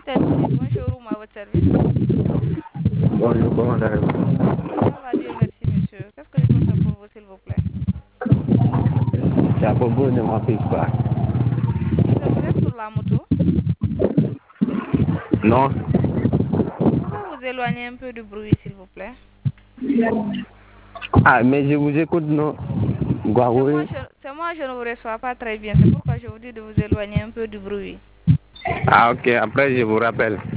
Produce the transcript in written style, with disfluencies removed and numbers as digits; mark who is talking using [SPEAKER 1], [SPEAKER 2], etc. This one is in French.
[SPEAKER 1] Tennessee, bon showroom à votre service.
[SPEAKER 2] Bonjour, comment allez-vous?
[SPEAKER 1] Ça va, Dieu merci, monsieur. Qu'est-ce que je peux faire pour vous, s'il vous plaît?
[SPEAKER 2] C'est à propos de ma feedback.
[SPEAKER 1] Monsieur, vous êtes sur la moto?
[SPEAKER 2] Non?
[SPEAKER 1] Vous pouvez vous éloigner un peu du bruit, s'il vous plaît?
[SPEAKER 2] Ah, mais je vous écoute, non? Guaroui?
[SPEAKER 1] C'est moi, je ne vous reçois pas très bien. C'est pourquoi je vous dis de vous éloigner un peu du bruit.
[SPEAKER 2] Ah, ok, après je vous rappelle.